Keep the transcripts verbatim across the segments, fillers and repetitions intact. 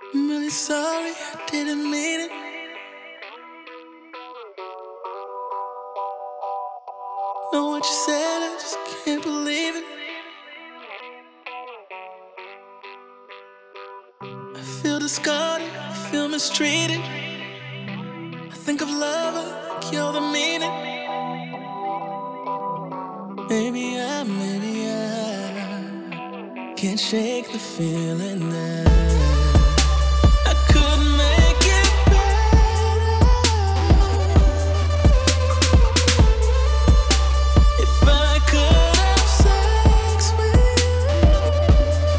I'm really sorry, I didn't mean it. Know what you said, I just can't believe it. I feel discarded, I feel mistreated. I think of love, I think you're the meaning. Maybe I, maybe I can't shake the feeling that I could make it better if I could have sex with you.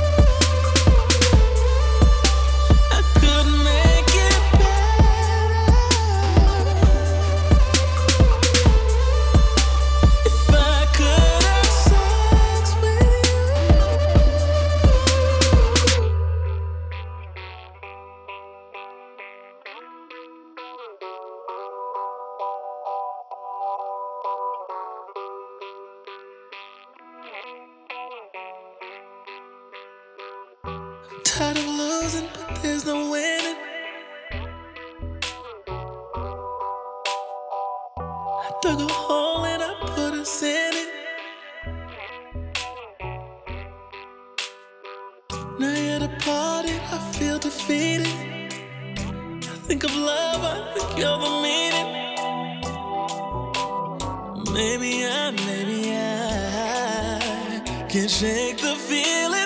I could make it better if I could have sex with you. I'm tired of losing, but there's no winning. I dug a hole and I put us in it. Now you're departed, I feel defeated. I think of love, I think you're the meaning. Maybe I, maybe I can't shake the feeling.